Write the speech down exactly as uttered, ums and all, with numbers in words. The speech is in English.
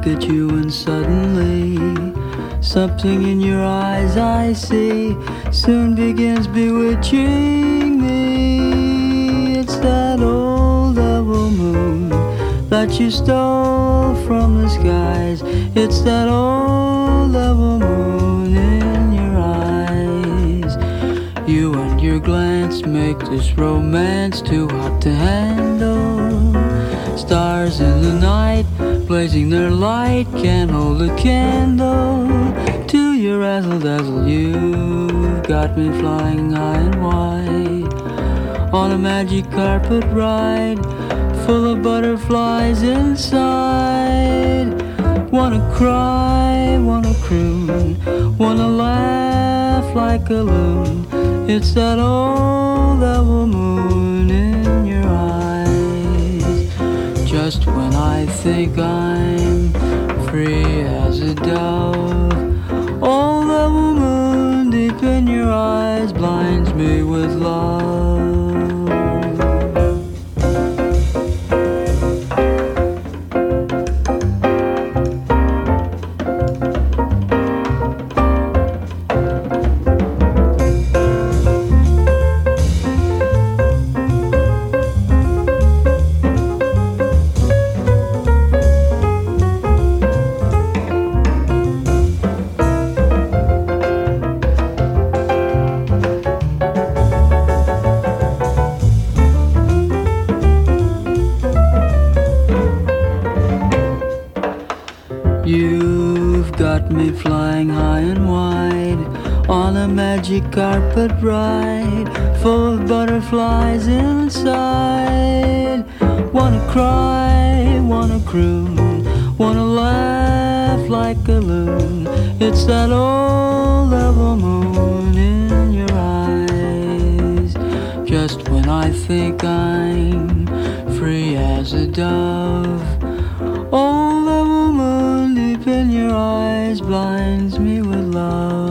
look at you and suddenly something in your eyes I see soon begins bewitching me. It's that old double moon that you stole from the skies. It's that old double moon in your eyes. You and your glance make this romance too hot to handle. Stars in the night blazing their light can't hold a candle to your razzle dazzle. You've got me flying high and wide on a magic carpet ride full of butterflies inside. Wanna cry, wanna croon, wanna laugh like a loon. It's that old double moon in your eyes. Just when I think I'm free as a dove, old double moon deep in your eyes blinds me with love. You've got me flying high and wide on a magic carpet ride full of butterflies inside. Wanna cry, wanna croon, wanna laugh like a loon. It's that old double moon in your eyes. Just when I think I'm free as a dove, old double moon deep in your eyes blinds me with love.